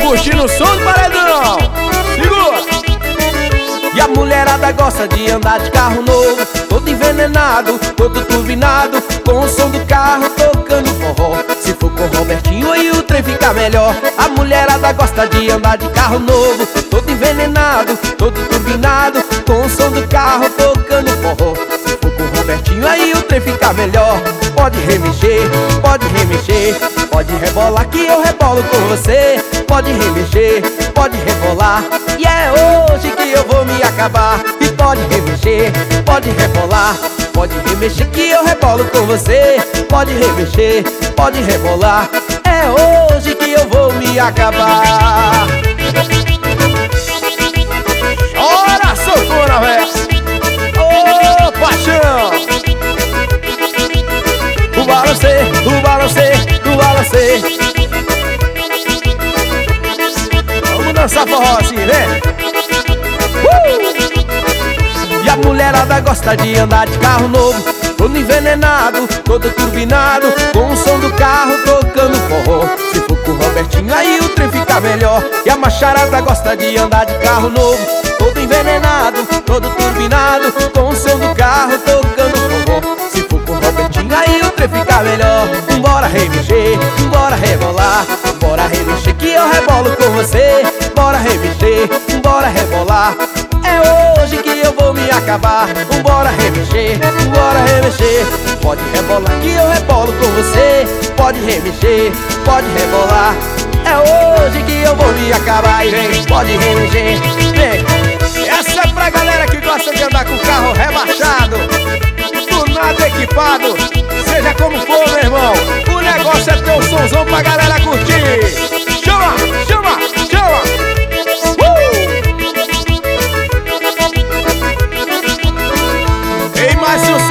curtindo o som do paredão. Segura! E a mulherada gosta de andar de carro novo, todo envenenado, todo turbinado, com o som do carro tocando forró. Se for com Robertinho aí o trem fica melhor. A mulherada gosta de andar de carro novo, todo envenenado, todo turbinado, com o som do carro tocando forró. Se for com Robertinho aí o trem fica melhor. Pode remexer, pode remexer, pode rebolar que eu rebolo com você. Pode remexer, pode rebolar, e é hoje que eu vou me acabar. E pode remexer, pode rebolar, pode remexer que eu rebolo com você. Pode remexer, pode rebolar, é hoje que eu vou me acabar. Ora, socona, véi! Ô, paixão! O balancê, o balancê, o balancê. Vamos dançar forró assim, né? E a mulherada gosta de andar de carro novo, todo envenenado, todo turbinado, com o som do carro tocando forró. Se for com o Robertinho aí o trem fica melhor. E a macharada gosta de andar de carro novo, todo envenenado, todo turbinado, com o som do carro tocando forró. Se for com o Robertinho aí o trem fica melhor. Bora remexer, bora rebolar, bora remexer que eu rebolo com você. Bora remexer, bora rebolar, é hoje que eu vou me acabar. Bora remexer, bora remexer, pode rebolar que eu rebolo com você. Pode remexer, pode rebolar, é hoje que eu vou me acabar. E vem, pode remexer, vem. Essa é pra galera que gosta de andar com o carro rebaixado, tunado, equipado, seja como for, meu irmão. O negócio é ter o somzão pra galera